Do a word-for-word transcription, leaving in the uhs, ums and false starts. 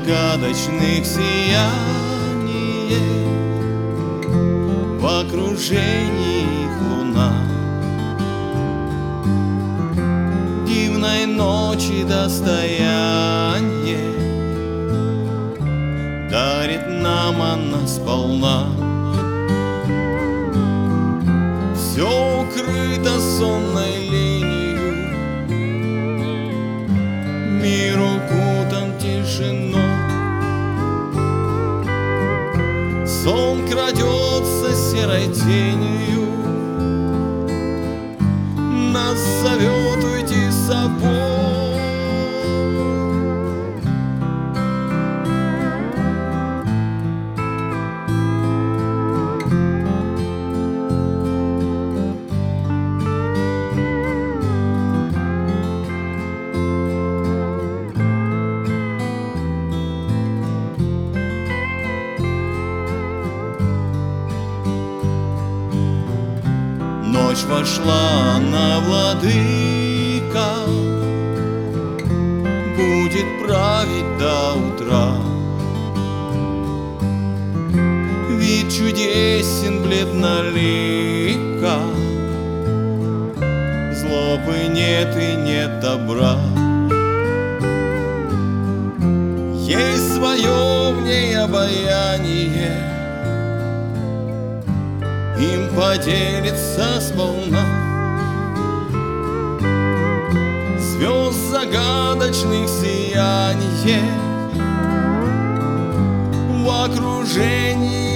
загадочных сияние, в окружении их луна. Дивной ночи достояние дарит нам она сполна. Все укрыто сонной ленью, мир укутан тишиной. Сон крадется серой тенью, нас зовет уйти с собой. Ночь вошла на владыка, будет править до утра. Вид чудесен бледнолика, злобы нет и нет добра. Есть свое в ней обаяние, им поделится сполна. Звезд загадочных сияние, в окружении